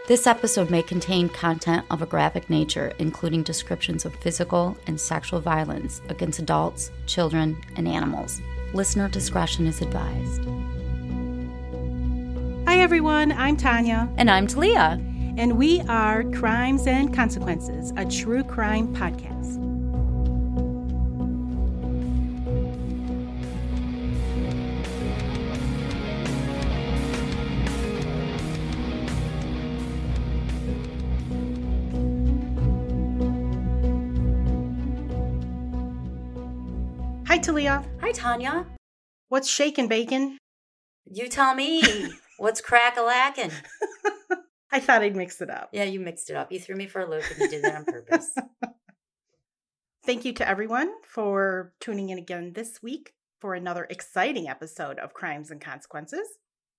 This episode may contain content of a graphic nature, including descriptions of physical and sexual violence against adults, children, and animals. Listener discretion is advised. Hi everyone, I'm Tanya. And I'm Talia. And we are Crimes and Consequences, a true crime podcast. Hi Talia. Hi, Tanya. What's shakin' bacon? You tell me. What's crack-a-lackin'? I thought I'd mix it up. Yeah, you mixed it up. You threw me for a loop and you did that on purpose. Thank you to everyone for tuning in again this week for another exciting episode of Crimes and Consequences.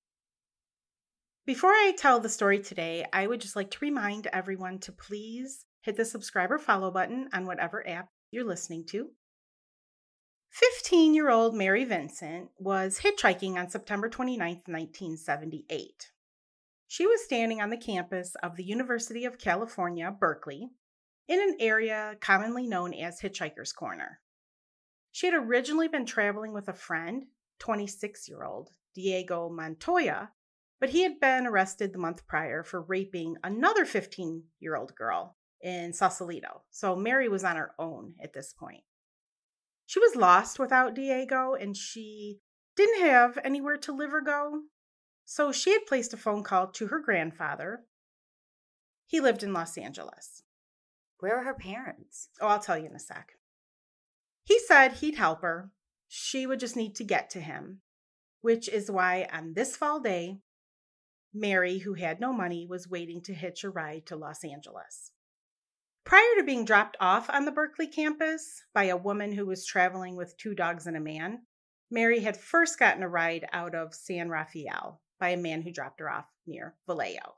Before I tell the story today, I would just like to remind everyone to please hit the subscribe or follow button on whatever app you're listening to. 15-year-old Mary Vincent was hitchhiking on September 29th, 1978. She was standing on the campus of the University of California, Berkeley, in an area commonly known as Hitchhiker's Corner. She had originally been traveling with a friend, 26-year-old Diego Montoya, but he had been arrested the month prior for raping another 15-year-old girl in Sausalito, so Mary was on her own at this point. She was lost without Diego, and she didn't have anywhere to live or go, so she had placed a phone call to her grandfather. He lived in Los Angeles. Where are her parents? Oh, I'll tell you in a sec. He said he'd help her. She would just need to get to him, which is why on this fall day, Mary, who had no money, was waiting to hitch a ride to Los Angeles. Prior to being dropped off on the Berkeley campus by a woman who was traveling with 2 dogs and a man, Mary had first gotten a ride out of San Rafael by a man who dropped her off near Vallejo.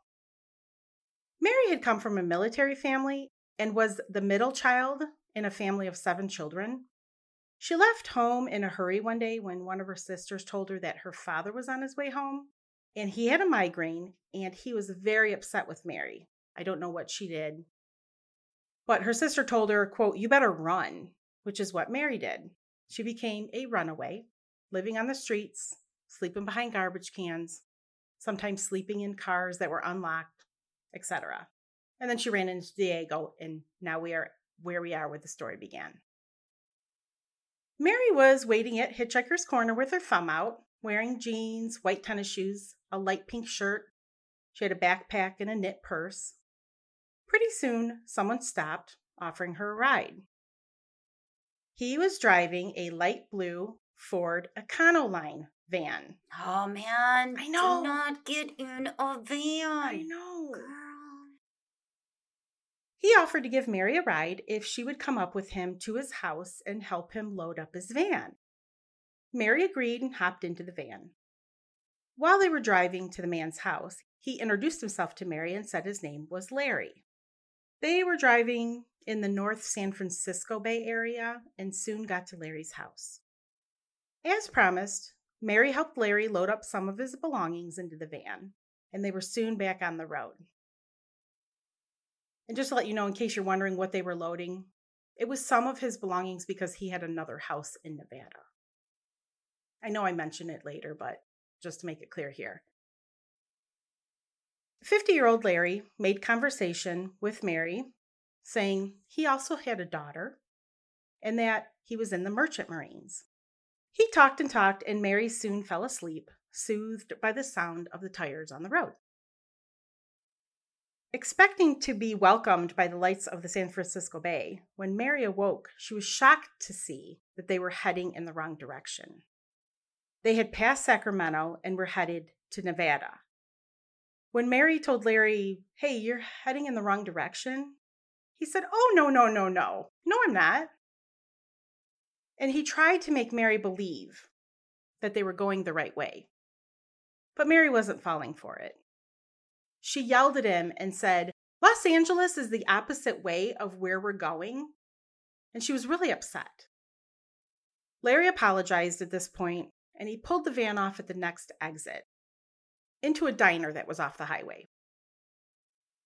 Mary had come from a military family and was the middle child in a family of 7 children. She left home in a hurry one day when one of her sisters told her that her father was on his way home, and he had a migraine, and he was very upset with Mary. I don't know what she did. But her sister told her, quote, "You better run," which is what Mary did. She became a runaway, living on the streets, sleeping behind garbage cans, sometimes sleeping in cars that were unlocked, etc. And then she ran into Diego, and now we are where we are where the story began. Mary was waiting at Hitchhiker's Corner with her thumb out, wearing jeans, white tennis shoes, a light pink shirt. She had a backpack and a knit purse. Pretty soon, someone stopped, offering her a ride. He was driving a light blue Ford Econoline van. Oh, man. I know. Do not get in a van. I know. Girl. He offered to give Mary a ride if she would come up with him to his house and help him load up his van. Mary agreed and hopped into the van. While they were driving to the man's house, he introduced himself to Mary and said his name was Larry. They were driving in the North San Francisco Bay Area and soon got to Larry's house. As promised, Mary helped Larry load up some of his belongings into the van, and they were soon back on the road. And just to let you know, in case you're wondering what they were loading, it was some of his belongings because he had another house in Nevada. I know I mentioned it later, but just to make it clear here. 50-year-old Larry made conversation with Mary, saying he also had a daughter and that he was in the Merchant Marines. He talked, and Mary soon fell asleep, soothed by the sound of the tires on the road. Expecting to be welcomed by the lights of the San Francisco Bay, when Mary awoke, she was shocked to see that they were heading in the wrong direction. They had passed Sacramento and were headed to Nevada. When Mary told Larry, "Hey, you're heading in the wrong direction," he said, "Oh, no, I'm not." And he tried to make Mary believe that they were going the right way. But Mary wasn't falling for it. She yelled at him and said, "Los Angeles is the opposite way of where we're going." And she was really upset. Larry apologized at this point, and he pulled the van off at the next exit into a diner that was off the highway.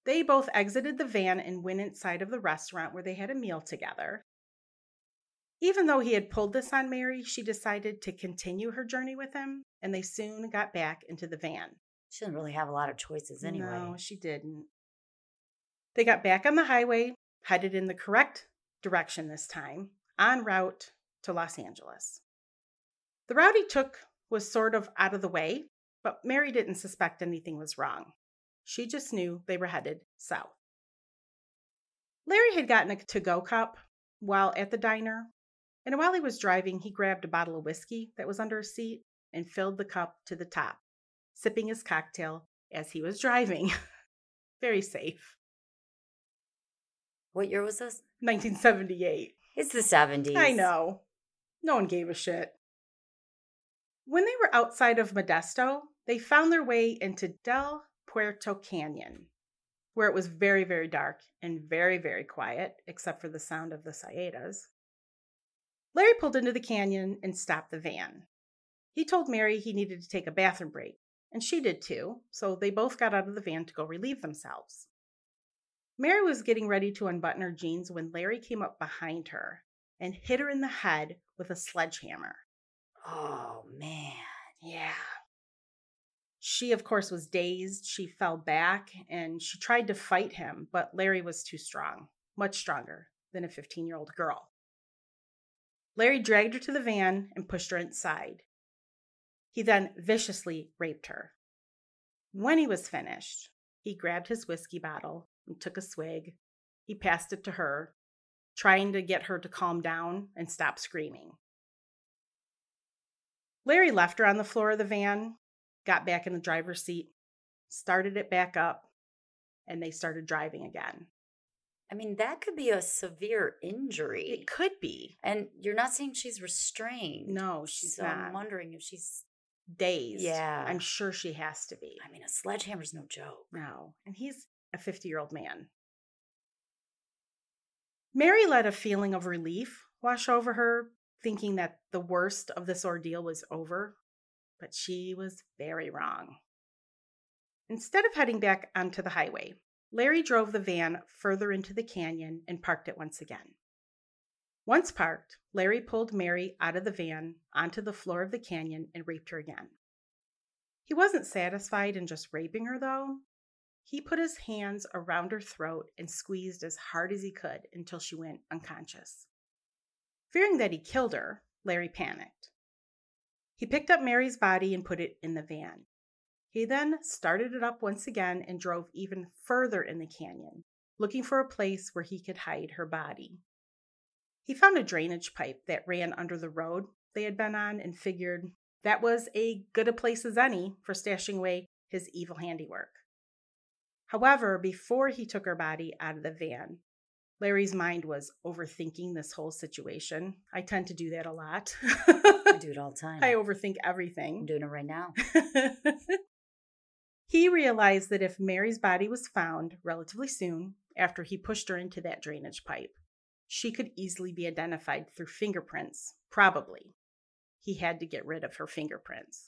They both exited the van and went inside of the restaurant where they had a meal together. Even though he had pulled this on Mary, she decided to continue her journey with him, and they soon got back into the van. She didn't really have a lot of choices anyway. No, she didn't. They got back on the highway, headed in the correct direction this time, en route to Los Angeles. The route he took was sort of out of the way, but Mary didn't suspect anything was wrong. She just knew they were headed south. Larry had gotten a to-go cup while at the diner, and while he was driving, he grabbed a bottle of whiskey that was under his seat and filled the cup to the top, sipping his cocktail as he was driving. Very safe. What year was this? 1978. It's the 70s. I know. No one gave a shit. When they were outside of Modesto, they found their way into Del Puerto Canyon, where it was very, very dark and very, very quiet, except for the sound of the cicadas. Larry pulled into the canyon and stopped the van. He told Mary he needed to take a bathroom break, and she did too, so they both got out of the van to go relieve themselves. Mary was getting ready to unbutton her jeans when Larry came up behind her and hit her in the head with a sledgehammer. Oh, man. Yeah. She, of course, was dazed. She fell back and she tried to fight him, but Larry was too strong, much stronger than a 15-year-old girl. Larry dragged her to the van and pushed her inside. He then viciously raped her. When he was finished, he grabbed his whiskey bottle and took a swig. He passed it to her, trying to get her to calm down and stop screaming. Larry left her on the floor of the van, got back in the driver's seat, started it back up, and they started driving again. I mean, that could be a severe injury. It could be. And you're not saying she's restrained. No, she's not. I'm wondering if she's dazed. Yeah. I'm sure she has to be. I mean, a sledgehammer's no joke. No. And he's a 50-year-old man. Mary let a feeling of relief wash over her, thinking that the worst of this ordeal was over. But she was very wrong. Instead of heading back onto the highway, Larry drove the van further into the canyon and parked it once again. Once parked, Larry pulled Mary out of the van onto the floor of the canyon and raped her again. He wasn't satisfied in just raping her, though. He put his hands around her throat and squeezed as hard as he could until she went unconscious. Fearing that he killed her, Larry panicked. He picked up Mary's body and put it in the van. He then started it up once again and drove even further in the canyon, looking for a place where he could hide her body. He found a drainage pipe that ran under the road they had been on and figured that was as good a place as any for stashing away his evil handiwork. However, before he took her body out of the van, Larry's mind was overthinking this whole situation. I tend to do that a lot. I do it all the time. I overthink everything. I'm doing it right now. He realized that if Mary's body was found relatively soon after he pushed her into that drainage pipe, she could easily be identified through fingerprints, probably. He had to get rid of her fingerprints.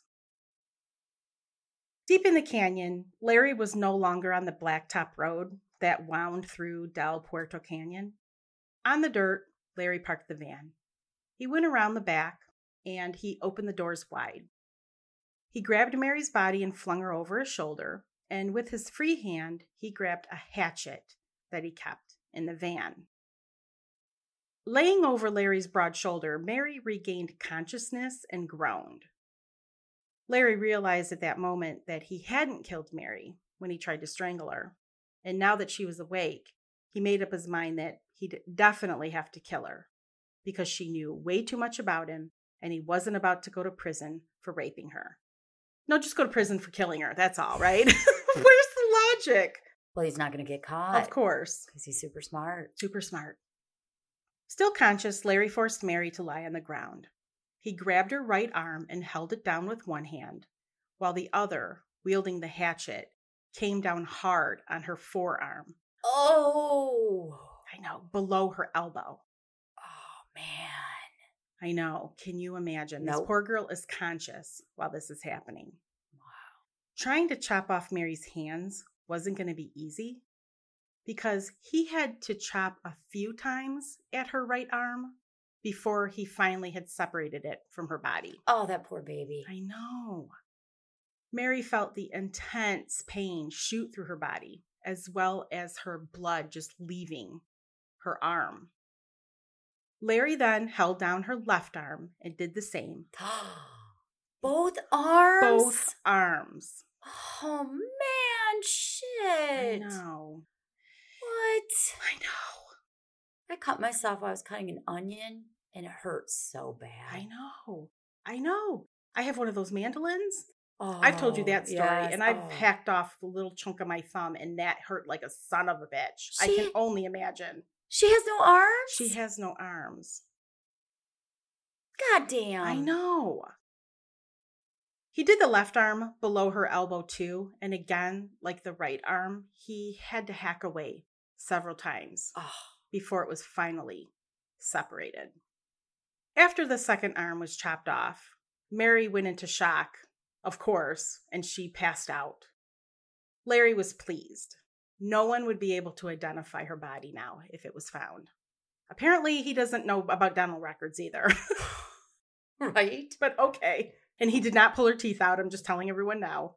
Deep in the canyon, Larry was no longer on the blacktop road that wound through Del Puerto Canyon. On the dirt, Larry parked the van. He went around the back and he opened the doors wide. He grabbed Mary's body and flung her over his shoulder, and with his free hand, he grabbed a hatchet that he kept in the van. Laying over Larry's broad shoulder, Mary regained consciousness and groaned. Larry realized at that moment that he hadn't killed Mary when he tried to strangle her, and now that she was awake, he made up his mind that he'd definitely have to kill her because she knew way too much about him and he wasn't about to go to prison for raping her. No, just go to prison for killing her. That's all, right? Where's the logic? Well, he's not going to get caught. Of course. Because he's super smart. Super smart. Still conscious, Larry forced Mary to lie on the ground. He grabbed her right arm and held it down with one hand, while the other, wielding the hatchet, came down hard on her forearm. Oh! I know, below her elbow. Oh, man. I know. Can you imagine? This poor girl is conscious while this is happening. Wow. Trying to chop off Mary's hands wasn't going to be easy, because he had to chop a few times at her right arm before he finally had separated it from her body. Oh, that poor baby. I know. Mary felt the intense pain shoot through her body, as well as her blood just leaving her arm. Larry then held down her left arm and did the same. Both arms? Both arms. Oh, man, shit. I know. What? I know. I cut myself while I was cutting an onion, and it hurts so bad. I know. I know. I have one of those mandolins. Oh, I've told you that story, yes. and I've hacked off a little chunk of my thumb, and that hurt like a son of a bitch. I can only imagine. She has no arms? She has no arms. God damn. I know. He did the left arm below her elbow too, and again, like the right arm, he had to hack away several times before it was finally separated. After the second arm was chopped off, Mary went into shock, of course, and she passed out. Larry was pleased. No one would be able to identify her body now if it was found. Apparently, he doesn't know about dental records either. Right? But okay. And he did not pull her teeth out. I'm just telling everyone now.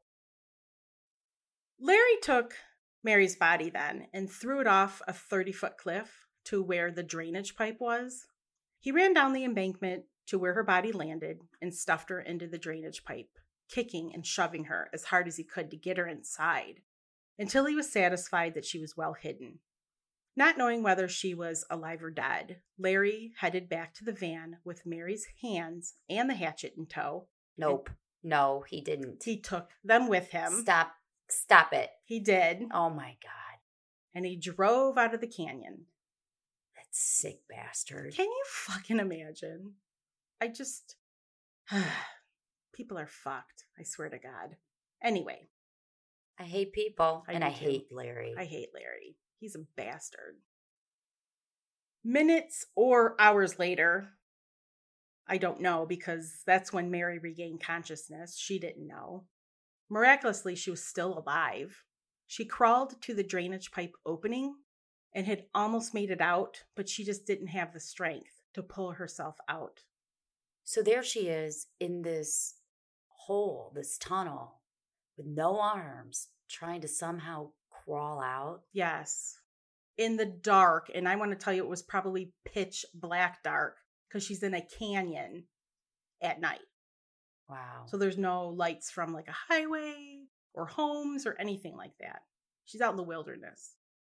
Larry took Mary's body then and threw it off a 30-foot cliff to where the drainage pipe was. He ran down the embankment to where her body landed and stuffed her into the drainage pipe, kicking and shoving her as hard as he could to get her inside, until he was satisfied that she was well hidden. Not knowing whether she was alive or dead, Larry headed back to the van with Mary's hands and the hatchet in tow. Nope. No, he didn't. He took them with him. Stop it. He did. Oh my God. And he drove out of the canyon. That sick bastard. Can you fucking imagine? People are fucked. I swear to God. Anyway. I hate people, and I too. hate Larry. I hate Larry. He's a bastard. Minutes or hours later, I don't know, because that's when Mary regained consciousness. She didn't know. Miraculously, she was still alive. She crawled to the drainage pipe opening and had almost made it out, but she just didn't have the strength to pull herself out. So there she is in this hole, this tunnel, with no arms, trying to somehow crawl out. Yes. In the dark. And I want to tell you, it was probably pitch black dark because she's in a canyon at night. Wow. So there's no lights from like a highway or homes or anything like that. She's out in the wilderness.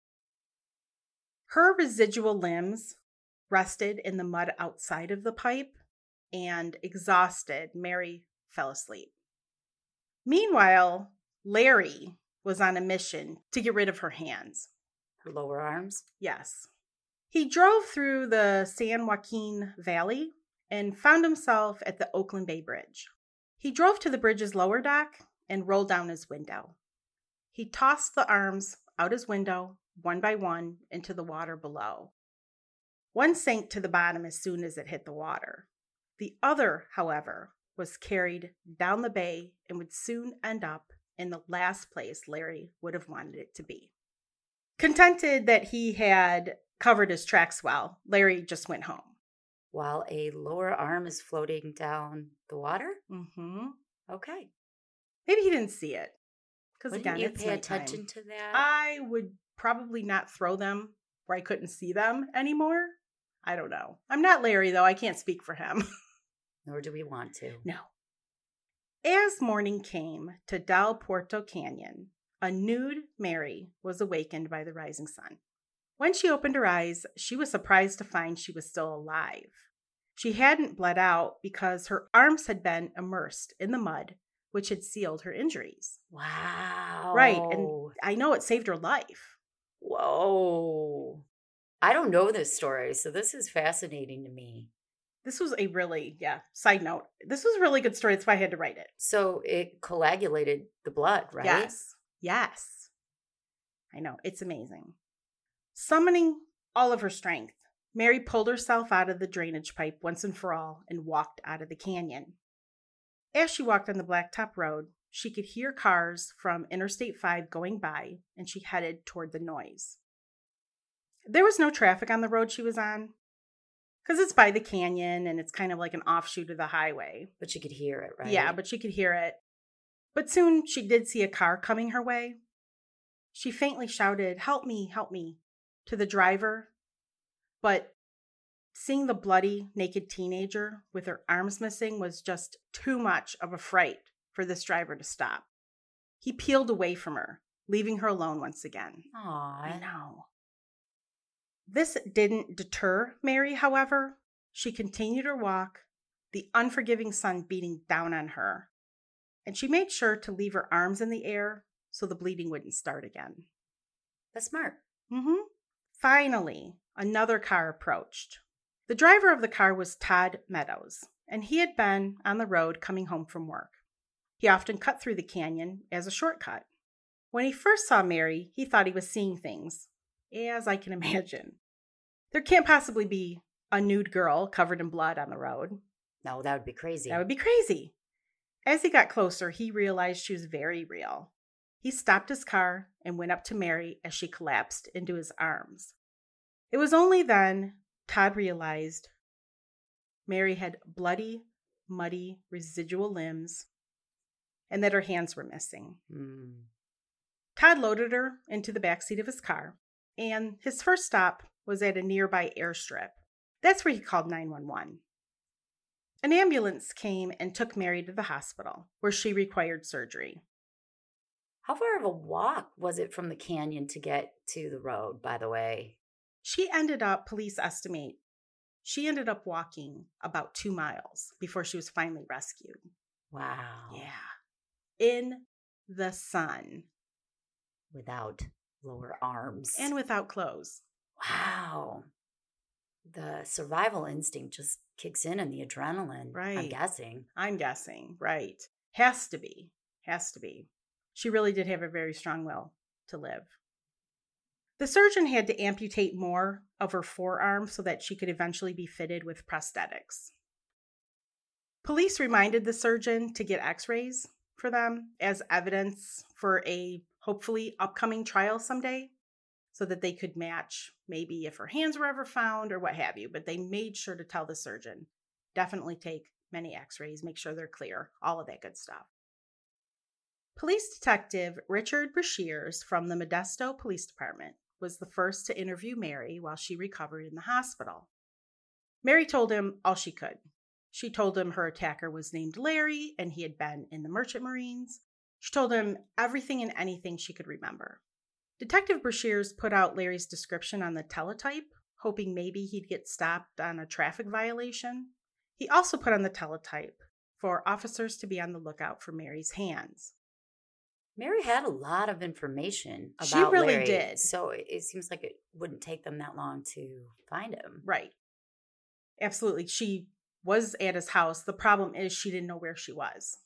Her residual limbs rested in the mud outside of the pipe, and exhausted, Mary fell asleep. Meanwhile, Larry was on a mission to get rid of her hands. Her lower arms? Yes. He drove through the San Joaquin Valley and found himself at the Oakland Bay Bridge. He drove to the bridge's lower deck and rolled down his window. He tossed the arms out his window, one by one, into the water below. One sank to the bottom as soon as it hit the water. The other, however, was carried down the bay and would soon end up in the last place Larry would have wanted it to be. Contented that he had covered his tracks well, Larry just went home. While a lower arm is floating down the water? Mm-hmm. Okay. Maybe he didn't see it. Because again, you it's pay nighttime. attention to that? I would probably not throw them where I couldn't see them anymore. I don't know. I'm not Larry, though. I can't speak for him. Nor do we want to. No. As morning came to Del Puerto Canyon, a nude Mary was awakened by the rising sun. When she opened her eyes, she was surprised to find she was still alive. She hadn't bled out because her arms had been immersed in the mud, which had sealed her injuries. Wow. Right, and I know it saved her life. Whoa. I don't know this story, so this is fascinating to me. This was a really, side note. This was a really good story. That's why I had to write it. So it coagulated the blood, right? Yes. I know. It's amazing. Summoning all of her strength, Mary pulled herself out of the drainage pipe once and for all and walked out of the canyon. As she walked on the blacktop road, she could hear cars from Interstate 5 going by, and she headed toward the noise. There was no traffic on the road she was on because it's by the canyon and it's kind of like an offshoot of the highway. But she could hear it, right? Yeah, but she could hear it. But soon she did see a car coming her way. She faintly shouted, help me," to the driver. But seeing the bloody, naked teenager with her arms missing was just too much of a fright for this driver to stop. He peeled away from her, leaving her alone once again. Aww. I know. This didn't deter Mary, however. She continued her walk, the unforgiving sun beating down on her. And she made sure to leave her arms in the air so the bleeding wouldn't start again. That's smart. Finally, another car approached. The driver of the car was Todd Meadows, and he had been on the road coming home from work. He often cut through the canyon as a shortcut. When he first saw Mary, he thought he was seeing things, as I can imagine. There can't possibly be a nude girl covered in blood on the road. No, that would be crazy. That would be crazy. As he got closer, he realized she was very real. He stopped his car and went up to Mary as she collapsed into his arms. It was only then Todd realized Mary had bloody, muddy, residual limbs and that her hands were missing. Todd loaded her into the backseat of his car, and his first stop was at a nearby airstrip. That's where he called 911. An ambulance came and took Mary to the hospital, where she required surgery. How far of a walk was it from the canyon to get to the road, by the way? Police estimate, she ended up walking about 2 miles before she was finally rescued. Wow. Yeah. In the sun. Without lower arms. And without clothes. Wow. The survival instinct just kicks in and the adrenaline. Right. I'm guessing. Right. Has to be. She really did have a very strong will to live. The surgeon had to amputate more of her forearm so that she could eventually be fitted with prosthetics. Police reminded the surgeon to get x-rays for them as evidence for a hopefully upcoming trial someday so that they could match maybe if her hands were ever found or what have you. But they made sure to tell the surgeon, definitely take many x-rays, make sure they're clear, all of that good stuff. Police Detective Richard Brashears from the Modesto Police Department was the first to interview Mary while she recovered in the hospital. Mary told him all she could. She told him her attacker was named Larry and he had been in the Merchant Marines. She told him everything and anything she could remember. Detective Brashears put out Larry's description on the teletype, hoping maybe he'd get stopped on a traffic violation. He also put on the teletype for officers to be on the lookout for Mary's hands. Mary had a lot of information about She really Larry, did. So it seems like it wouldn't take them that long to find him. Right. Absolutely. She was at his house. The problem is she didn't know where she was.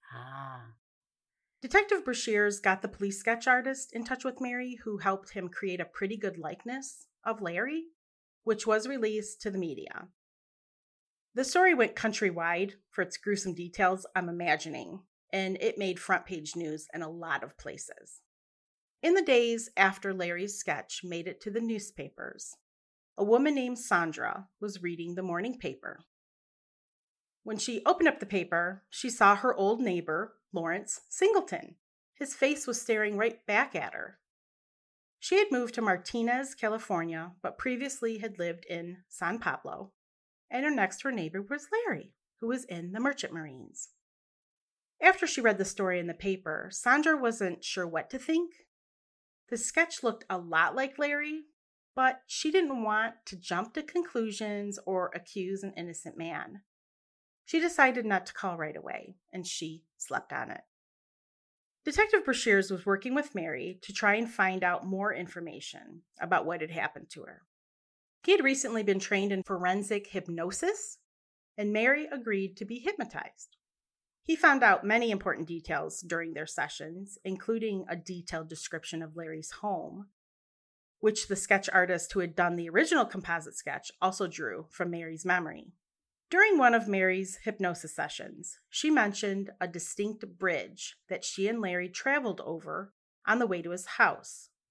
Detective Brashears got the police sketch artist in touch with Mary, who helped him create a pretty good likeness of Larry, which was released to the media. The story went countrywide for its gruesome details, I'm imagining, and it made front page news in a lot of places. In the days after Larry's sketch made it to the newspapers, a woman named Sandra was reading the morning paper. When she opened up the paper, she saw her old neighbor, Lawrence Singleton. His face was staring right back at her. She had moved to Martinez, California, but previously had lived in San Pablo, and her next door neighbor was Larry, who was in the Merchant Marines. After she read the story in the paper, Sandra wasn't sure what to think. The sketch looked a lot like Larry, but she didn't want to jump to conclusions or accuse an innocent man. She decided not to call right away, and she slept on it. Detective Brashears was working with Mary to try and find out more information about what had happened to her. He had recently been trained in forensic hypnosis, and Mary agreed to be hypnotized. He found out many important details during their sessions, including a detailed description of Larry's home, which the sketch artist who had done the original composite sketch also drew from Mary's memory. During one of Mary's hypnosis sessions, she mentioned a distinct bridge that she and Larry traveled over on the way to his house.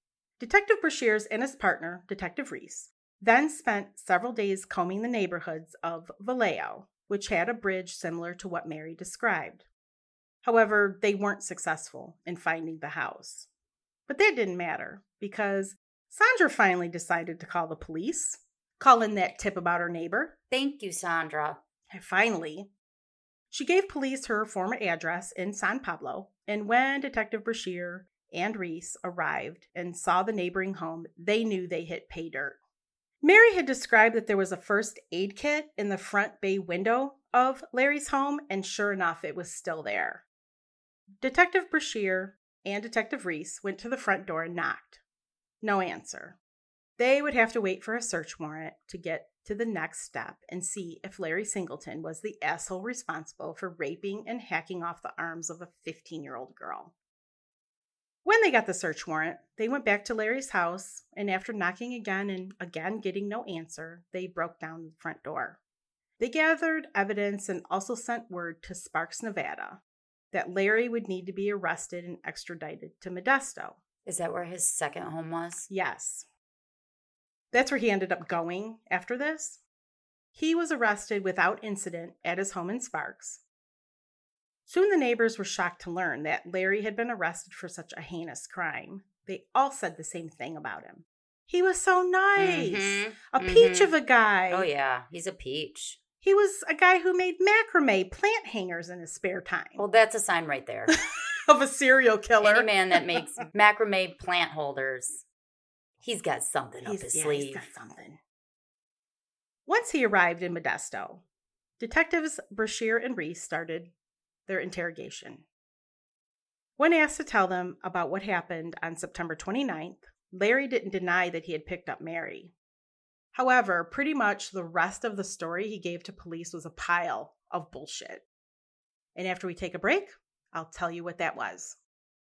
Detective Brashears and his partner, Detective Reese, then spent several days combing the neighborhoods of Vallejo, which had a bridge similar to what Mary described. However, they weren't successful in finding the house. But that didn't matter because Sandra finally decided to call the police, call in that tip about her neighbor. Thank you, Sandra. And finally, she gave police her former address in San Pablo, and when Detective Brashear and Reese arrived and saw the neighboring home, they knew they hit pay dirt. Mary had described that there was a first aid kit in the front bay window of Larry's home, and sure enough, it was still there. Detective Brashear and Detective Reese went to the front door and knocked. No answer. They would have to wait for a search warrant to get to the next step and see if Larry Singleton was the asshole responsible for raping and hacking off the arms of a 15-year-old girl. When they got the search warrant, they went back to Larry's house, and after knocking again and again getting no answer, they broke down the front door. They gathered evidence and also sent word to Sparks, Nevada, that Larry would need to be arrested and extradited to Modesto. Is that where his second home was? Yes. That's where he ended up going after this. He was arrested without incident at his home in Sparks. Soon the neighbors were shocked to learn that Larry had been arrested for such a heinous crime. They all said the same thing about him. He was so nice. A peach of a guy. Oh, yeah. He's a peach. He was a guy who made macrame plant hangers in his spare time. Well, that's a sign right there. Of a serial killer. Any man that makes macrame plant holders, he's got something up his sleeve. He's got something. Once he arrived in Modesto, Detectives Brashear and Reese started their interrogation. When asked to tell them about what happened on September 29th, Larry didn't deny that he had picked up Mary. However, pretty much the rest of the story he gave to police was a pile of bullshit. And after we take a break, I'll tell you what that was.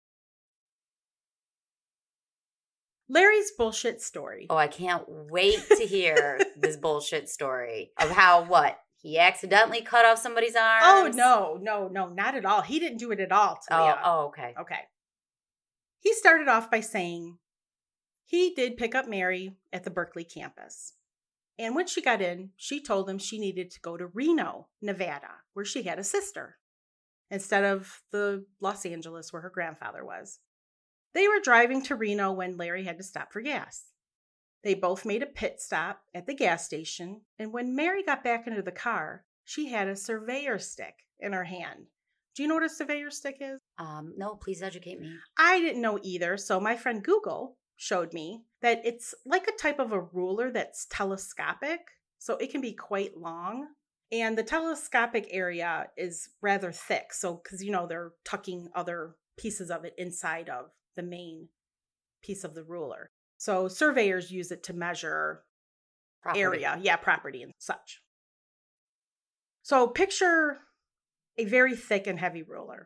Larry's bullshit story. Oh, I can't wait to hear this bullshit story of how, what? He accidentally cut off somebody's arms? Oh, no, not at all. He didn't do it at all, Talia. Oh, okay. Okay. He started off by saying he did pick up Mary at the Berkeley campus. And when she got in, she told him she needed to go to Reno, Nevada, where she had a sister, instead of the Los Angeles where her grandfather was. They were driving to Reno when Larry had to stop for gas. They both made a pit stop at the gas station, and when Mary got back into the car, she had a surveyor stick in her hand. Do you know what a surveyor stick is? No, please educate me. I didn't know either, so my friend Google showed me that it's like a type of a ruler that's telescopic, so it can be quite long. And the telescopic area is rather thick, so because, they're tucking other pieces of it inside of the main piece of the ruler. So surveyors use it to measure property and such. So picture a very thick and heavy ruler.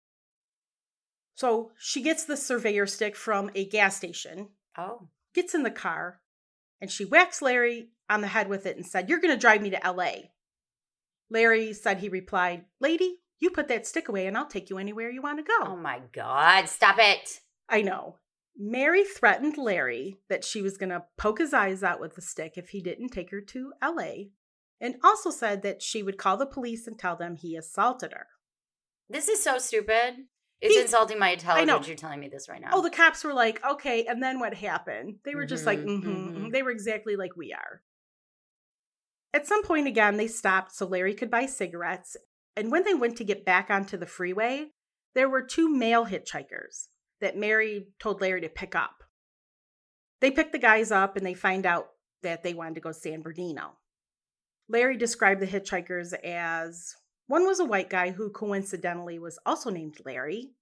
So she gets the surveyor stick from a gas station, gets in the car, and she whacks Larry on the head with it and said, "You're going to drive me to L.A." Larry said he replied, "Lady, you put that stick away and I'll take you anywhere you want to go." Oh my God, stop it. I know. Mary threatened Larry that she was going to poke his eyes out with the stick if he didn't take her to L.A., and also said that she would call the police and tell them he assaulted her. This is so stupid. It's insulting my intelligence. You're telling me this right now. Oh, the cops were like, okay, and then what happened? They were just like, They were exactly like we are. At some point again, they stopped so Larry could buy cigarettes. And when they went to get back onto the freeway, there were two male hitchhikers that Mary told Larry to pick up. They picked the guys up and they find out that they wanted to go to San Bernardino. Larry described the hitchhikers as, one was a white guy who coincidentally was also named Larry.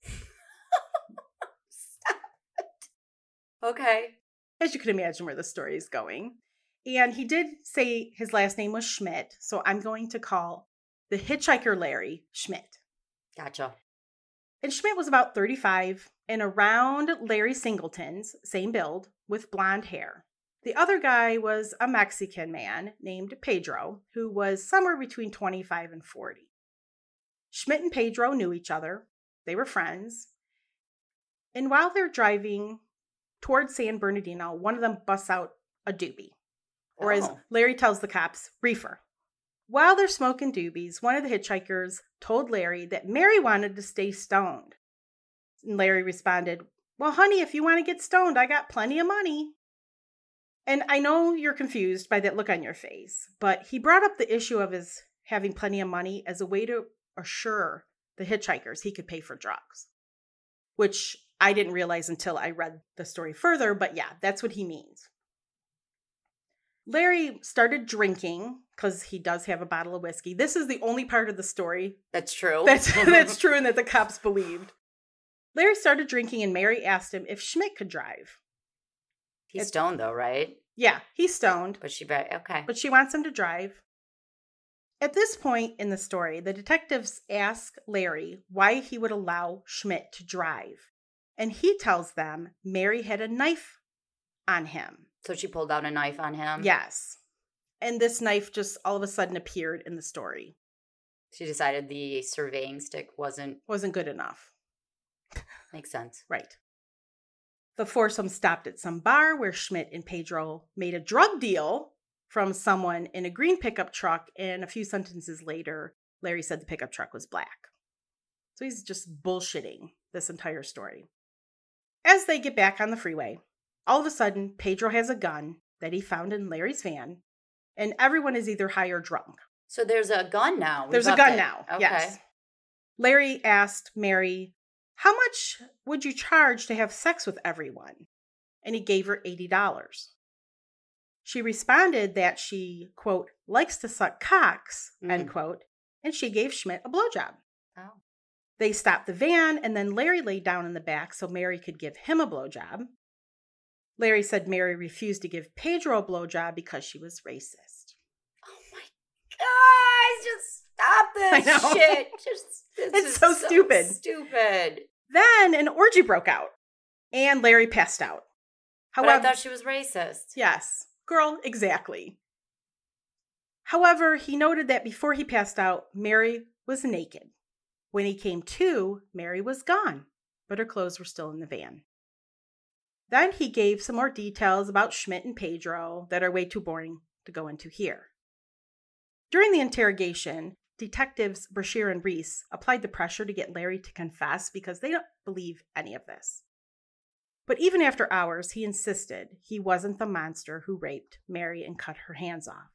Stop it. Okay. As you can imagine where the story is going. And he did say his last name was Schmidt, so I'm going to call the hitchhiker Larry Schmidt. Gotcha. And Schmidt was about 35 and around Larry Singleton's, same build, with blonde hair. The other guy was a Mexican man named Pedro, who was somewhere between 25 and 40. Schmidt and Pedro knew each other. They were friends. And while they're driving towards San Bernardino, one of them busts out a doobie, or as Oh. Larry tells the cops, reefer. While they're smoking doobies, one of the hitchhikers told Larry that Mary wanted to stay stoned. And Larry responded, well, honey, if you want to get stoned, I got plenty of money. And I know you're confused by that look on your face, but he brought up the issue of his having plenty of money as a way to assure the hitchhikers he could pay for drugs, which I didn't realize until I read the story further, but yeah, that's what he means. Larry started drinking because he does have a bottle of whiskey. This is the only part of the story That's true. that's true and that the cops believed. Larry started drinking and Mary asked him if Schmidt could drive. He's stoned though, right? Yeah, he's stoned. But okay. But she wants him to drive. At this point in the story, the detectives ask Larry why he would allow Schmidt to drive. And he tells them Mary had a knife on him. So she pulled out a knife on him? Yes. And this knife just all of a sudden appeared in the story. She decided the surveying stick wasn't good enough. Makes sense. Right. The foursome stopped at some bar where Schmidt and Pedro made a drug deal from someone in a green pickup truck, and a few sentences later, Larry said the pickup truck was black. So he's just bullshitting this entire story. As they get back on the freeway, all of a sudden, Pedro has a gun that he found in Larry's van, and everyone is either high or drunk. So there's a gun now. There's a gun now, yes. Larry asked Mary, how much would you charge to have sex with everyone? And he gave her $80. She responded that she, quote, likes to suck cocks, end quote, and she gave Schmidt a blowjob. Oh. They stopped the van, and then Larry laid down in the back so Mary could give him a blowjob. Larry said Mary refused to give Pedro a blowjob because she was racist. Oh my gosh, just stop this shit. It's so stupid. Stupid. Then an orgy broke out, and Larry passed out. But I thought she was racist. Yes. Girl, exactly. However, he noted that before he passed out, Mary was naked. When he came to, Mary was gone, but her clothes were still in the van. Then he gave some more details about Schmidt and Pedro that are way too boring to go into here. During the interrogation, detectives Brashear and Reese applied the pressure to get Larry to confess because they don't believe any of this. But even after hours, he insisted he wasn't the monster who raped Mary and cut her hands off.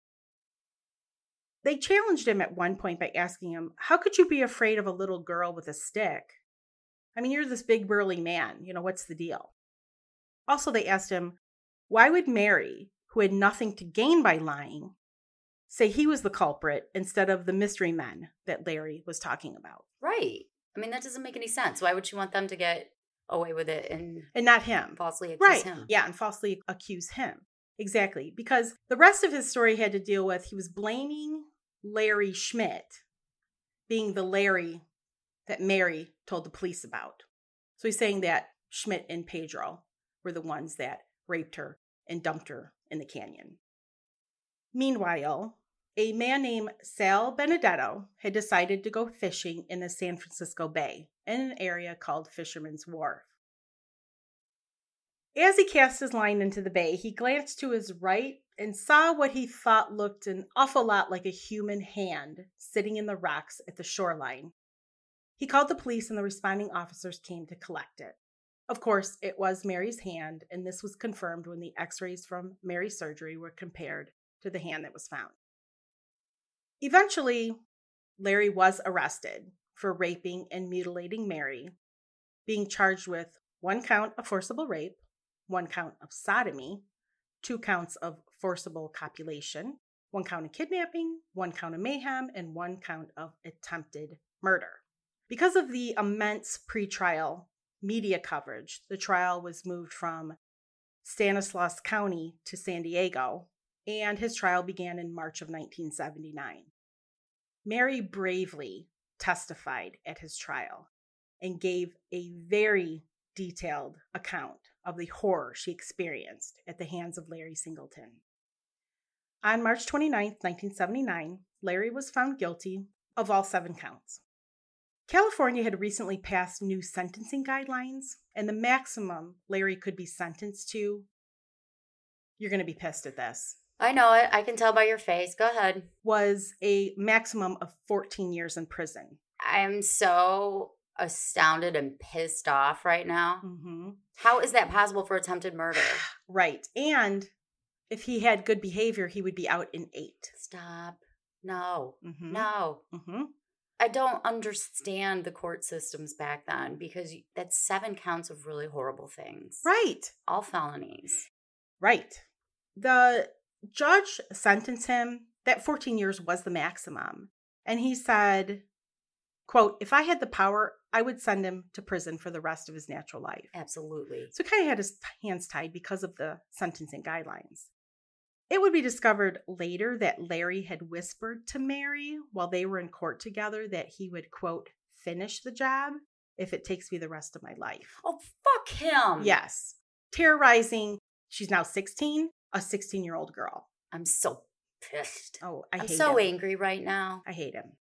They challenged him at one point by asking him, how could you be afraid of a little girl with a stick? I mean, you're this big burly man. What's the deal? Also, they asked him, why would Mary, who had nothing to gain by lying, say he was the culprit instead of the mystery men that Larry was talking about? Right. I mean, that doesn't make any sense. Why would she want them to get away with it and not him? Falsely accuse him. Yeah, and falsely accuse him. Exactly. Because the rest of his story had to deal with, he was blaming Larry Schmidt being the Larry that Mary told the police about. So he's saying that Schmidt and Pedro were the ones that raped her and dumped her in the canyon. Meanwhile, a man named Sal Benedetto had decided to go fishing in the San Francisco Bay in an area called Fisherman's Wharf. As he cast his line into the bay, he glanced to his right and saw what he thought looked an awful lot like a human hand sitting in the rocks at the shoreline. He called the police and the responding officers came to collect it. Of course, it was Mary's hand, and this was confirmed when the x-rays from Mary's surgery were compared to the hand that was found. Eventually, Larry was arrested for raping and mutilating Mary, being charged with 1 count of forcible rape, 1 count of sodomy, 2 counts of forcible copulation, 1 count of kidnapping, 1 count of mayhem, and 1 count of attempted murder. Because of the immense pretrial media coverage, the trial was moved from Stanislaus County to San Diego, and his trial began in March of 1979. Mary bravely testified at his trial and gave a very detailed account of the horror she experienced at the hands of Larry Singleton. On March 29, 1979, Larry was found guilty of all 7 counts. California had recently passed new sentencing guidelines, and the maximum Larry could be sentenced to, you're going to be pissed at this, I know it. I can tell by your face. Go ahead. was a maximum of 14 years in prison. I'm so astounded and pissed off right now. Mm-hmm. How is that possible for attempted murder? Right. And if he had good behavior, he would be out in 8. Stop. No. Mm-hmm. No. Mm-hmm. I don't understand the court systems back then because that's 7 counts of really horrible things. Right. All felonies. Right. The judge sentenced him. That 14 years was the maximum. And he said, quote, if I had the power, I would send him to prison for the rest of his natural life. Absolutely. So he kind of had his hands tied because of the sentencing guidelines. It would be discovered later that Larry had whispered to Mary while they were in court together that he would, quote, finish the job if it takes me the rest of my life. Oh, fuck him. Yes. Terrorizing, she's now 16, a 16-year-old girl. I'm so pissed. Oh, I'm hate so him. angry right now. I hate him.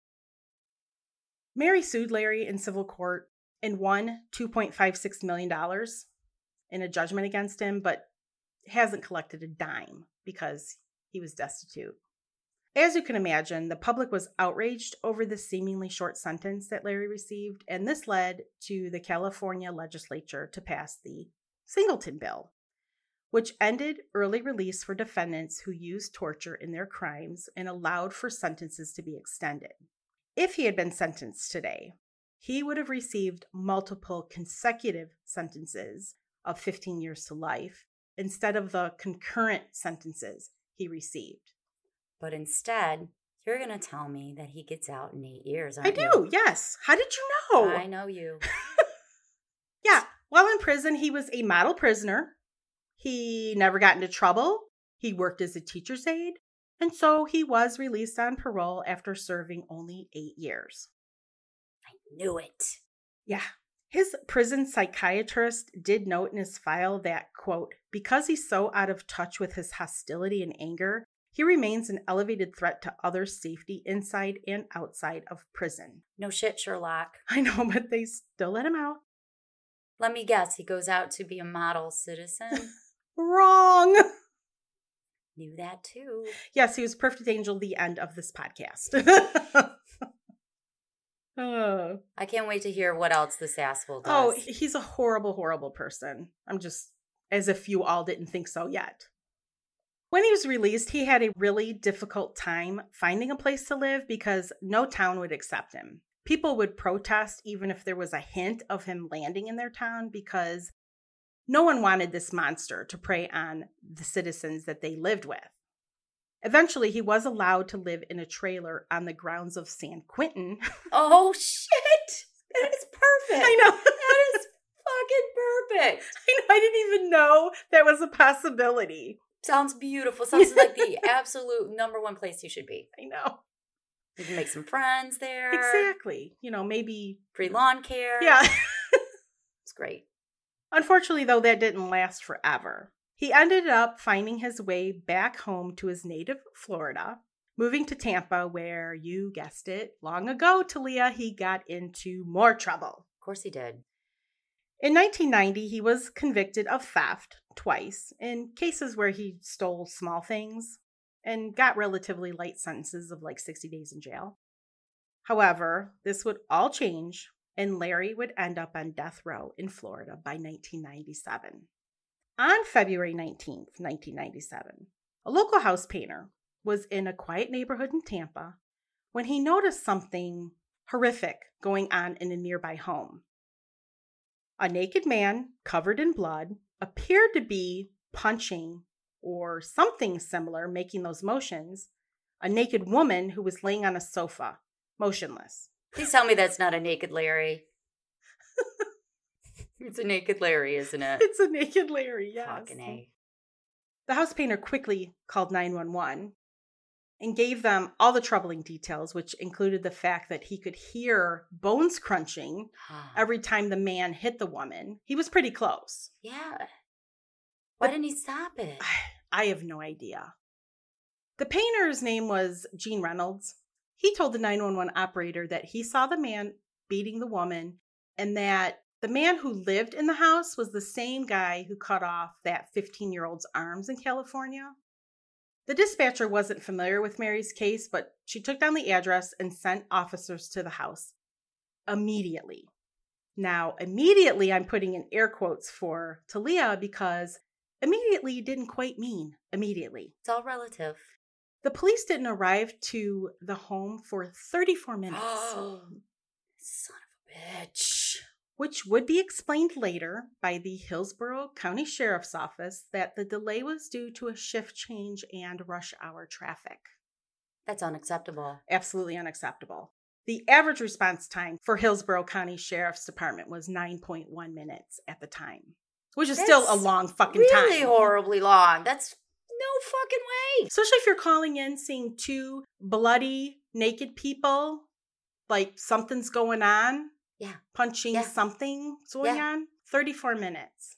Mary sued Larry in civil court and won $2.56 million in a judgment against him, but hasn't collected a dime because he was destitute. As you can imagine, the public was outraged over the seemingly short sentence that Larry received, and this led to the California legislature to pass the Singleton Bill, which ended early release for defendants who used torture in their crimes and allowed for sentences to be extended. If he had been sentenced today, he would have received multiple consecutive sentences of 15 years to life instead of the concurrent sentences he received. But instead, you're going to tell me that he gets out in 8 years, aren't you? I do, yes. How did you know? I know you. Yeah. While in prison, he was a model prisoner. He never got into trouble. He worked as a teacher's aide. And so he was released on parole after serving only 8 years. I knew it. Yeah. His prison psychiatrist did note in his file that, quote, because he's so out of touch with his hostility and anger, he remains an elevated threat to others' safety inside and outside of prison. No shit, Sherlock. I know, but they still let him out. Let me guess, he goes out to be a model citizen? Wrong. Knew that too. Yes, he was Perfect Angel, the end of this podcast. I can't wait to hear what else this asshole does. Oh, he's a horrible, horrible person. I'm just, as if you all didn't think so yet. When he was released, he had a really difficult time finding a place to live because no town would accept him. People would protest even if there was a hint of him landing in their town because no one wanted this monster to prey on the citizens that they lived with. Eventually, he was allowed to live in a trailer on the grounds of San Quentin. Oh, shit! That is perfect! I know. That is fucking perfect! I know. I didn't even know that was a possibility. Sounds beautiful. Sounds like the absolute #1 place you should be. I know. You can make some friends there. Exactly. You know, maybe. Free lawn care. Yeah. It's great. Unfortunately, though, that didn't last forever. He ended up finding his way back home to his native Florida, moving to Tampa, where, you guessed it, long ago, Talia, he got into more trouble. Of course he did. In 1990, he was convicted of theft twice in cases where he stole small things and got relatively light sentences of like 60 days in jail. However, this would all change, and Larry would end up on death row in Florida by 1997. On February 19th, 1997, a local house painter was in a quiet neighborhood in Tampa when he noticed something horrific going on in a nearby home. A naked man, covered in blood, appeared to be punching or something similar, making those motions, a naked woman who was laying on a sofa, motionless. Please tell me that's not a naked Larry. It's a naked Larry, isn't it? It's a naked Larry, yes. Fucking A. The house painter quickly called 911 and gave them all the troubling details, which included the fact that he could hear bones crunching every time the man hit the woman. He was pretty close. Yeah. Why didn't he stop it? I have no idea. The painter's name was Gene Reynolds. He told the 911 operator that he saw the man beating the woman, and that the man who lived in the house was the same guy who cut off that 15-year-old's arms in California. The dispatcher wasn't familiar with Mary's case, but she took down the address and sent officers to the house immediately. Now, immediately, I'm putting in air quotes for Talia because immediately didn't quite mean immediately. It's all relative. The police didn't arrive to the home for 34 minutes. Oh, son of a bitch. Which would be explained later by the Hillsborough County Sheriff's Office that the delay was due to a shift change and rush hour traffic. That's unacceptable. Absolutely unacceptable. The average response time for Hillsborough County Sheriff's Department was 9.1 minutes at the time, which is still a long fucking time. Really horribly long. That's no fucking way. Especially if you're calling in seeing two bloody, naked people, like something's going on. Yeah. Punching something's going on. 34 minutes.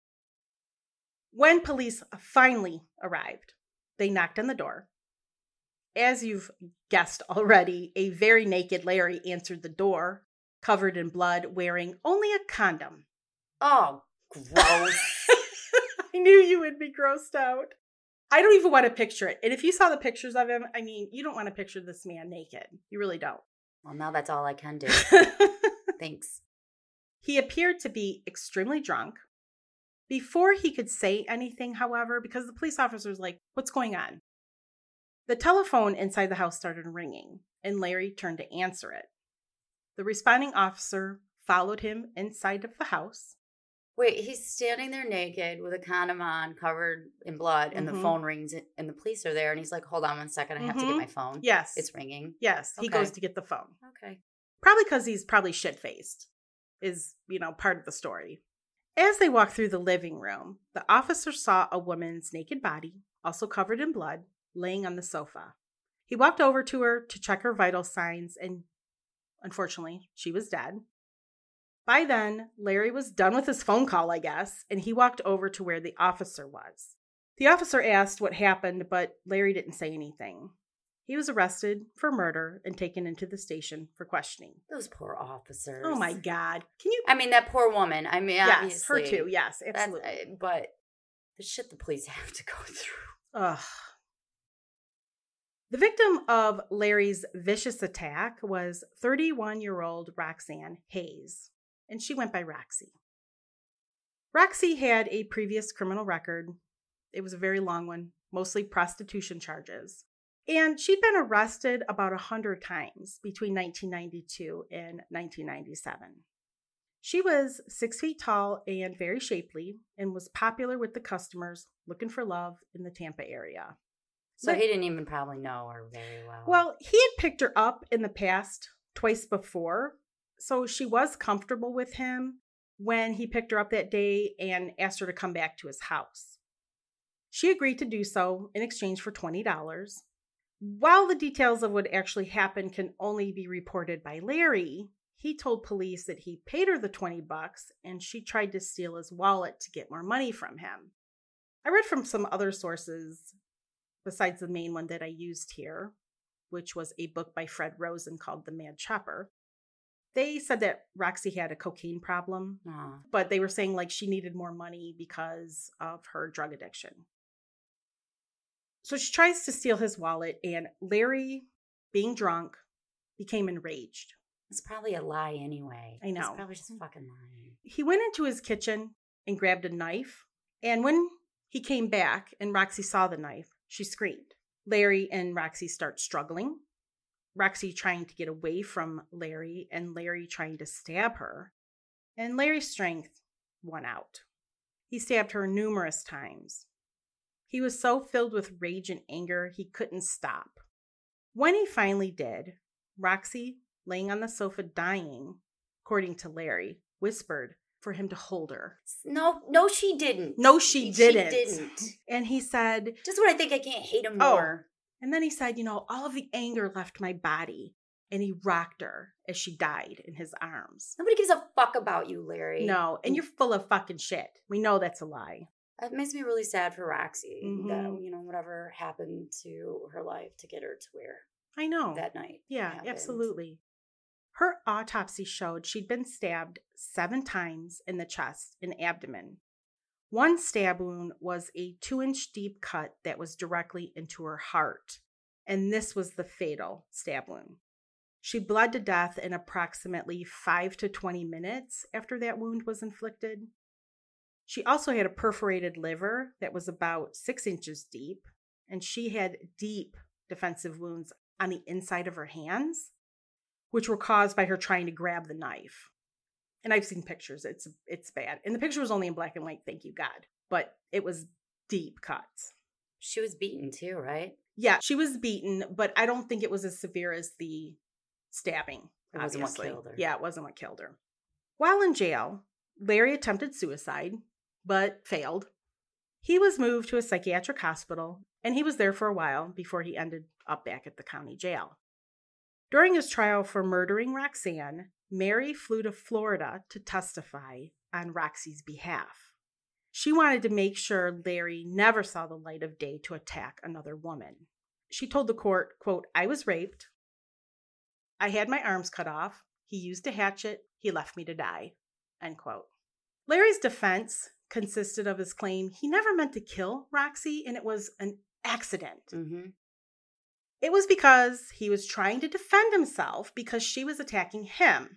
When police finally arrived, they knocked on the door. As you've guessed already, a very naked Larry answered the door, covered in blood, wearing only a condom. Oh, gross. I knew you would be grossed out. I don't even want to picture it. And if you saw the pictures of him, I mean, you don't want to picture this man naked. You really don't. Well, now that's all I can do. Thanks. He appeared to be extremely drunk. Before he could say anything, however, because the police officer was like, what's going on? The telephone inside the house started ringing, and Larry turned to answer it. The responding officer followed him inside of the house. Wait, he's standing there naked with a condom on, covered in blood, and the phone rings, and the police are there, and he's like, hold on one second, I have to get my phone. Yes. It's ringing. Yes, he goes to get the phone. Okay. Probably because he's probably shit-faced is, part of the story. As they walked through the living room, the officer saw a woman's naked body, also covered in blood, laying on the sofa. He walked over to her to check her vital signs, and unfortunately, she was dead. By then, Larry was done with his phone call, I guess, and he walked over to where the officer was. The officer asked what happened, but Larry didn't say anything. He was arrested for murder and taken into the station for questioning. Those poor officers. Oh my God. Can you? I mean, that poor woman. I mean, yes, obviously. her too. Yes, absolutely. But the shit the police have to go through. Ugh. The victim of Larry's vicious attack was 31-year-old Roxanne Hayes, and she went by Roxy. Roxy had a previous criminal record. It was a very long one, mostly prostitution charges. And she'd been arrested about 100 times between 1992 and 1997. She was 6 feet tall and very shapely and was popular with the customers looking for love in the Tampa area. So he didn't even probably know her very well. Well, he had picked her up in the past twice before, so she was comfortable with him when he picked her up that day and asked her to come back to his house. She agreed to do so in exchange for $20. While the details of what actually happened can only be reported by Larry, he told police that he paid her the $20 and she tried to steal his wallet to get more money from him. I read from some other sources besides the main one that I used here, which was a book by Fred Rosen called The Mad Chopper. They said that Roxy had a cocaine problem, but they were saying like she needed more money because of her drug addiction. So she tries to steal his wallet, and Larry, being drunk, became enraged. It's probably a lie anyway. I know. It's probably just fucking lying. He went into his kitchen and grabbed a knife, and when he came back and Roxy saw the knife, she screamed. Larry and Roxy start struggling. Roxy trying to get away from Larry and Larry trying to stab her. And Larry's strength won out. He stabbed her numerous times. He was so filled with rage and anger, he couldn't stop. When he finally did, Roxy, laying on the sofa dying, according to Larry, whispered for him to hold her. No, she didn't. No, she didn't. She didn't. And he said... Just when I think I can't hate him more. And then he said, all of the anger left my body. And he rocked her as she died in his arms. Nobody gives a fuck about you, Larry. No, and you're full of fucking shit. We know that's a lie. It makes me really sad for Roxy that, whatever happened to her life to get her to where I know that night. Yeah, happened. Absolutely. Her autopsy showed she'd been stabbed 7 times in the chest and abdomen. One stab wound was a 2-inch deep cut that was directly into her heart, and this was the fatal stab wound. She bled to death in approximately 5 to 20 minutes after that wound was inflicted. She also had a perforated liver that was about 6 inches deep, and she had deep defensive wounds on the inside of her hands, which were caused by her trying to grab the knife. And I've seen pictures. It's bad. And the picture was only in black and white, thank you God. But it was deep cuts. She was beaten too, right? Yeah, she was beaten, but I don't think it was as severe as the stabbing. It wasn't what killed her. Yeah, it wasn't what killed her. While in jail, Larry attempted suicide, but failed. He was moved to a psychiatric hospital, and he was there for a while before he ended up back at the county jail. During his trial for murdering Roxanne, Mary flew to Florida to testify on Roxy's behalf. She wanted to make sure Larry never saw the light of day to attack another woman. She told the court, quote, "I was raped. I had my arms cut off. He used a hatchet. He left me to die," end quote. Larry's defense consisted of his claim he never meant to kill Roxy and it was an accident. Mm-hmm. It was because he was trying to defend himself because she was attacking him.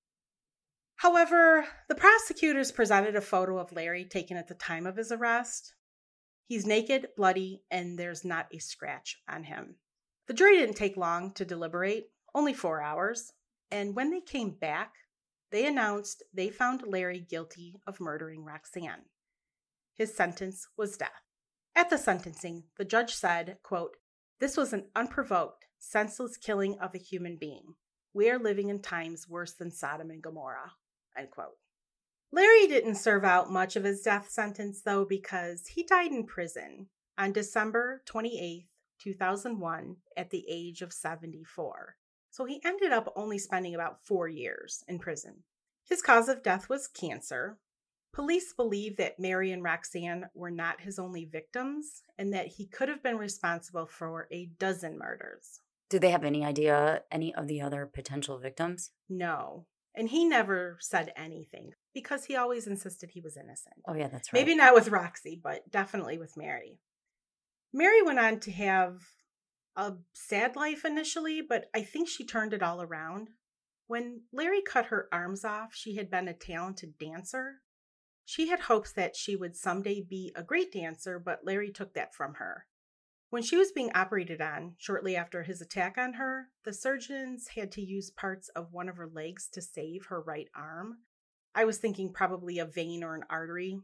However, the prosecutors presented a photo of Larry taken at the time of his arrest. He's naked, bloody, and there's not a scratch on him. The jury didn't take long to deliberate, only 4 hours, and when they came back, they announced they found Larry guilty of murdering Roxanne. His sentence was death. At the sentencing, the judge said, quote, "This was an unprovoked, senseless killing of a human being. We are living in times worse than Sodom and Gomorrah," end quote. Larry didn't serve out much of his death sentence, though, because he died in prison on December 28th, 2001, at the age of 74. So he ended up only spending about 4 years in prison. His cause of death was cancer. Police believe that Mary and Roxanne were not his only victims and that he could have been responsible for a dozen murders. Do they have any idea any of the other potential victims? No. And he never said anything because he always insisted he was innocent. Oh, yeah, that's right. Maybe not with Roxy, but definitely with Mary. Mary went on to have a sad life initially, but I think she turned it all around. When Larry cut her arms off, she had been a talented dancer. She had hopes that she would someday be a great dancer, but Larry took that from her. When she was being operated on, shortly after his attack on her, the surgeons had to use parts of one of her legs to save her right arm. I was thinking probably a vein or an artery.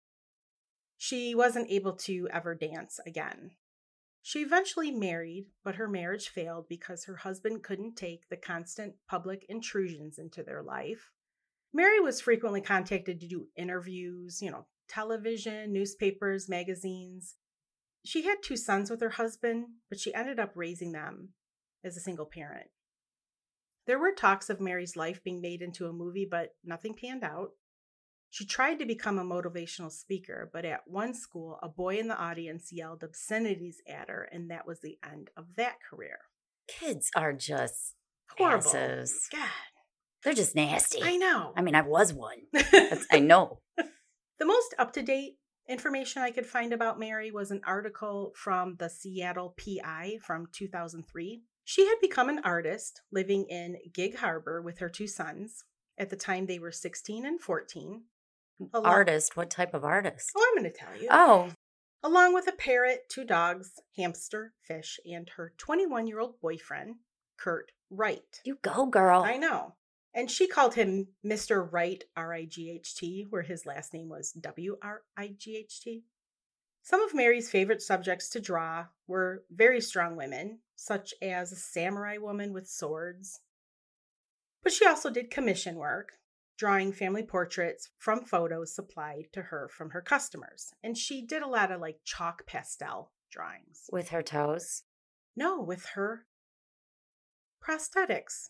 She wasn't able to ever dance again. She eventually married, but her marriage failed because her husband couldn't take the constant public intrusions into their life. Mary was frequently contacted to do interviews, television, newspapers, magazines. She had 2 sons with her husband, but she ended up raising them as a single parent. There were talks of Mary's life being made into a movie, but nothing panned out. She tried to become a motivational speaker, but at one school, a boy in the audience yelled obscenities at her, and that was the end of that career. Kids are just horrible. Asses. God. They're just nasty. I know. I mean, I was one. I know. The most up-to-date information I could find about Mary was an article from the Seattle PI from 2003. She had become an artist living in Gig Harbor with her 2 sons. At the time, they were 16 and 14. Artist? What type of artist? Oh, I'm going to tell you. Oh. Along with a parrot, 2 dogs, hamster, fish, and her 21-year-old boyfriend, Kurt Wright. You go, girl. I know. And she called him Mr. Wright, R-I-G-H-T, where his last name was W-R-I-G-H-T. Some of Mary's favorite subjects to draw were very strong women, such as a samurai woman with swords. But she also did commission work, drawing family portraits from photos supplied to her from her customers. And she did a lot of chalk pastel drawings. With her toes? No, with her prosthetics.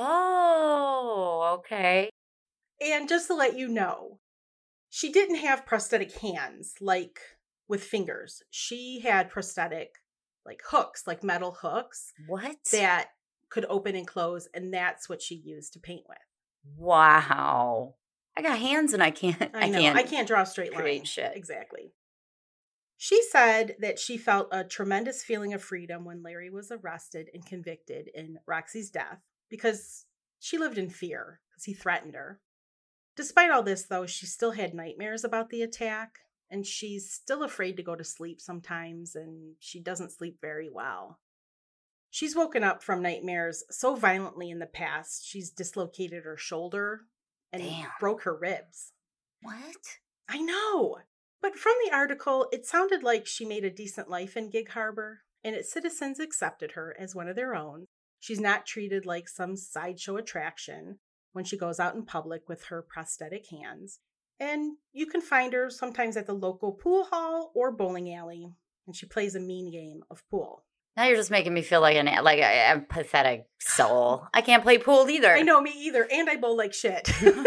Oh, okay. And just to let you know, she didn't have prosthetic hands with fingers. She had prosthetic hooks, metal hooks. What? That could open and close, and that's what she used to paint with. Wow. I got hands and I can't. I know. I can't draw a straight line. Create shit. Exactly. She said that she felt a tremendous feeling of freedom when Larry was arrested and convicted in Roxy's death because she lived in fear because he threatened her. Despite all this, though, she still had nightmares about the attack, and she's still afraid to go to sleep sometimes, and she doesn't sleep very well. She's woken up from nightmares so violently in the past, she's dislocated her shoulder and broke her ribs. What? I know. But from the article, it sounded like she made a decent life in Gig Harbor, and its citizens accepted her as one of their own. She's not treated like some sideshow attraction when she goes out in public with her prosthetic hands. And you can find her sometimes at the local pool hall or bowling alley, and she plays a mean game of pool. Now you're just making me feel like a pathetic soul. I can't play pool either. I know, me either, and I bowl like shit.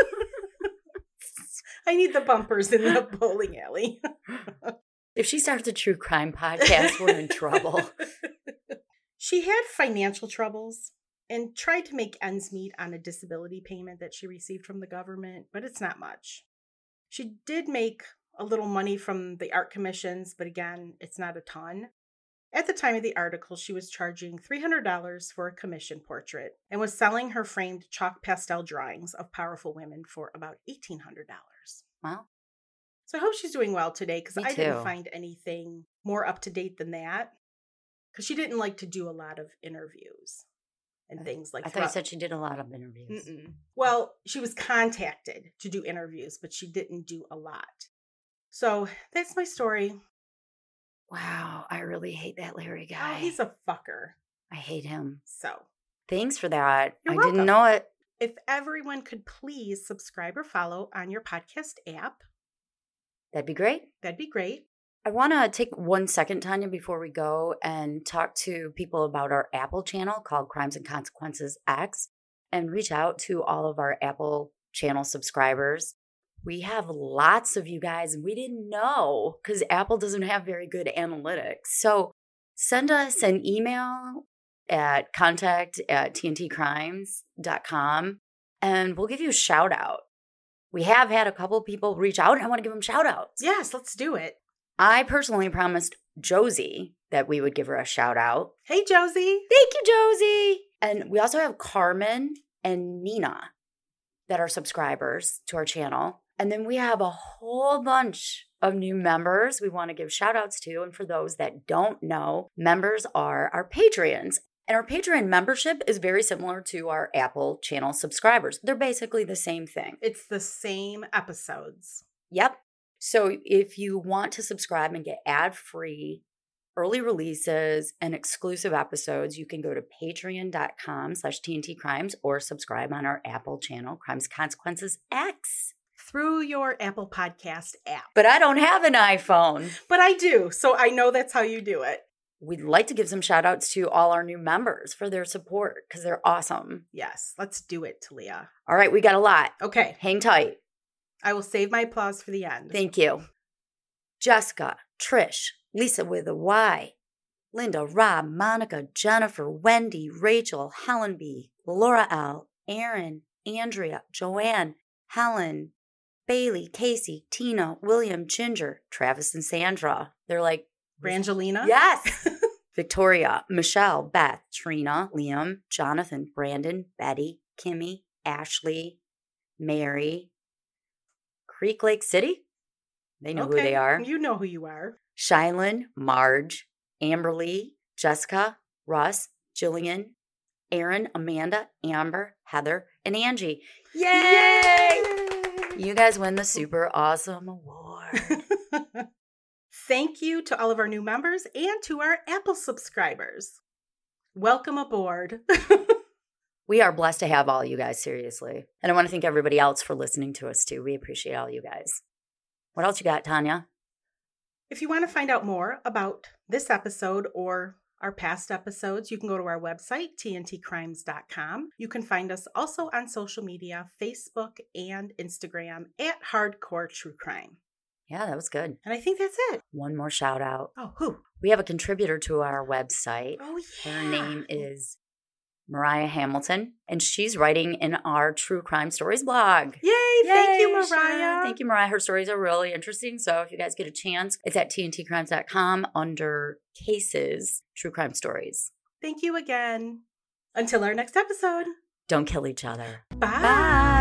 I need the bumpers in the bowling alley. If she starts a true crime podcast, we're in trouble. She had financial troubles and tried to make ends meet on a disability payment that she received from the government, but it's not much. She did make a little money from the art commissions, but again, it's not a ton. At the time of the article, she was charging $300 for a commission portrait and was selling her framed chalk pastel drawings of powerful women for about $1,800. Wow. So I hope she's doing well today because I didn't find anything more up to date than that. Because she didn't like to do a lot of interviews and things like that. I thought you said she did a lot of interviews. Well, she was contacted to do interviews, but she didn't do a lot. So that's my story. Wow, I really hate that Larry guy. Oh, he's a fucker. I hate him. So. Thanks for that. You're welcome. Didn't know it. If everyone could please subscribe or follow on your podcast app. That'd be great. That'd be great. I want to take 1 second, Tanya, before we go and talk to people about our Apple channel called Crimes and Consequences X and reach out to all of our Apple channel subscribers. We have lots of you guys, and we didn't know because Apple doesn't have very good analytics. So send us an email at contact@tntcrimes.com, and we'll give you a shout out. We have had a couple of people reach out, and I want to give them shout outs. Yes, let's do it. I personally promised Josie that we would give her a shout out. Hey, Josie. Thank you, Josie. And we also have Carmen and Nina that are subscribers to our channel. And then we have a whole bunch of new members we want to give shout outs to. And for those that don't know, members are our Patreons. And our Patreon membership is very similar to our Apple channel subscribers. They're basically the same thing. It's the same episodes. Yep. So if you want to subscribe and get ad-free early releases and exclusive episodes, you can go to patreon.com/TNTcrimes or subscribe on our Apple channel, Crimes Consequences X. Through your Apple Podcast app. But I don't have an iPhone. But I do, so I know that's how you do it. We'd like to give some shout outs to all our new members for their support because they're awesome. Yes, let's do it, Talia. All right, we got a lot. Okay. Hang tight. I will save my applause for the end. Thank you. Jessica, Trish, Lisa with a Y, Linda, Rob, Monica, Jennifer, Wendy, Rachel, Helen B, Laura L, Aaron, Andrea, Joanne, Helen, Bailey, Casey, Tina, William, Ginger, Travis, and Sandra. They're like, Brangelina? Yes. Victoria, Michelle, Beth, Trina, Liam, Jonathan, Brandon, Betty, Kimmy, Ashley, Mary, Creek Lake City. They know who they are. You know who you are. Shylin, Marge, Amberly, Jessica, Russ, Jillian, Aaron, Amanda, Amber, Heather, and Angie. Yay! You guys win the Super Awesome Award. Thank you to all of our new members and to our Apple subscribers. Welcome aboard. We are blessed to have all you guys, seriously. And I want to thank everybody else for listening to us, too. We appreciate all you guys. What else you got, Tanya? If you want to find out more about this episode or our past episodes, you can go to our website, tntcrimes.com. You can find us also on social media, Facebook and Instagram at Hardcore True Crime. Yeah, that was good. And I think that's it. One more shout out. Oh, who? We have a contributor to our website. Oh, yeah. Her name is Mariah Hamilton, and she's writing in our True Crime Stories blog. Yay! Thank you, Mariah. Sure. Thank you, Mariah. Her stories are really interesting. So if you guys get a chance, it's at tntcrimes.com under cases, True Crime Stories. Thank you again. Until our next episode. Don't kill each other. Bye.